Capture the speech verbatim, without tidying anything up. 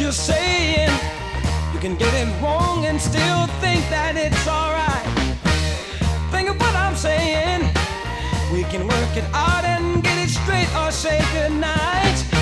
you're saying. You can get it wrong and still think that it's alright. Think of what I'm saying. We can work it out and get it straight or say goodnight.